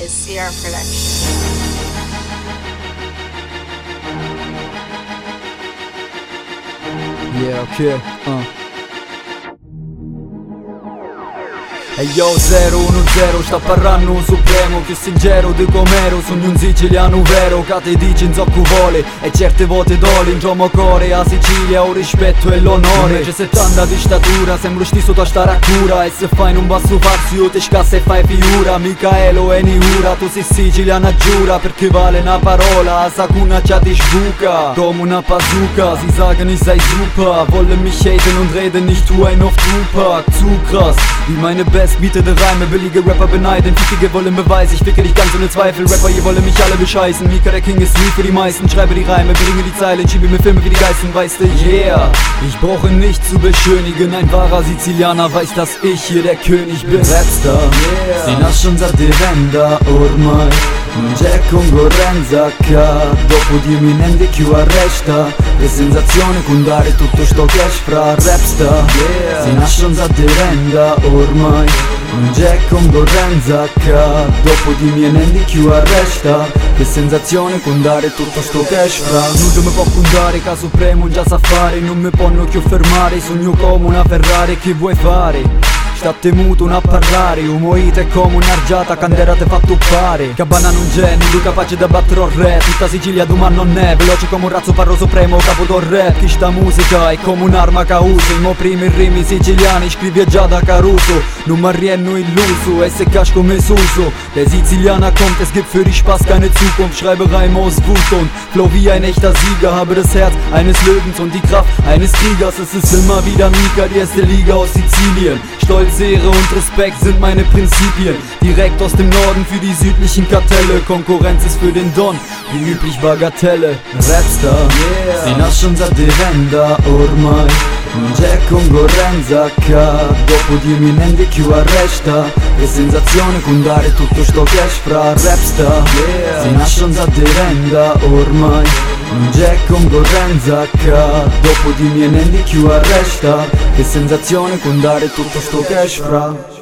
CR Production. Yeah, okay, E io 010 sta parlando un supremo più sincero di com'ero. Sogno un siciliano vero che ti dici in zocco vuole e certe volte dole in giomo core a Sicilia o rispetto e l'onore. Invece 70 di statura sembro stiso da stare a cura e se fai non basso farsi io ti scassa e fai figura. Micaelo e Niura tu sei siciliana giura perché vale una parola a sacuna già ti sbuca come una bazooka. Sie sagen ich sei super, wollen mich haten und reden nicht tu ein auf Tupac. Zu krass wie meine bestbietende Reime, billige Rapper beneiden, Fickige wollen Beweis, ich ficke dich ganz ohne Zweifel. Rapper, ihr wollen mich alle bescheißen, Mika der King ist wie für die meisten. Schreibe die Reime, bringe die Zeilen, schiebe mir Filme wie die Geisten, weißt du, yeah. Ich brauche nicht zu beschönigen, ein wahrer Sizilianer weiß, dass ich hier der König bin. Rapstar, yeah. Si nascono a diventa ormai non c'è concorrenza qua. Dopo 10 minuti chi arresta le sensazioni con dare tutto sto cash fra rapstar, yeah. Si nascono a diventa ormai non c'è concorrenza qua. Dopo 10 minuti chi arresta le sensazioni con dare tutto sto cash fra. Non mi può contare caso supremo già sa fare, non mi possono più fermare. Sogno come una Ferrari, che vuoi fare? Sta temuto a parlare, umoite come un'argiata candela te fa tuppare. Cabana non c'è, nudo capace da battere il re. Tutta Sicilia domani non è, veloce come un razzo parro supremo, capo del rap. Chi sta musica è come un'arma che uso. I mo primi rimi siciliani scrivi già da Caruso. Non mi rienno illuso, e se cash come Suso. Der Sizilianer kommt, es gibt für die Spaß keine Zukunft. Schreibe Reime aus Wut und flow wie ein echter Sieger. Habe das Herz eines Löwens und die Kraft eines Kriegers. Es ist immer wieder Mika, die erste Liga aus Sizilien. Stolz, Ehre und Respekt sind meine Prinzipien. Direkt aus dem Norden für die südlichen Kartelle. Konkurrenz ist für den Don, wie üblich Bagatelle. Rapstar, yeah. Si nascono a diventa ormai non c'è concorrenza qua. Dopo 10 minuti chi arresta le sensazioni con dare tutto sto cash fra. Rapstar, yeah. Si nascono a diventa ormai non c'è concorrenza qua. Dopo 10 minuti chi arresta le sensazioni con dare tutto sto cash fra.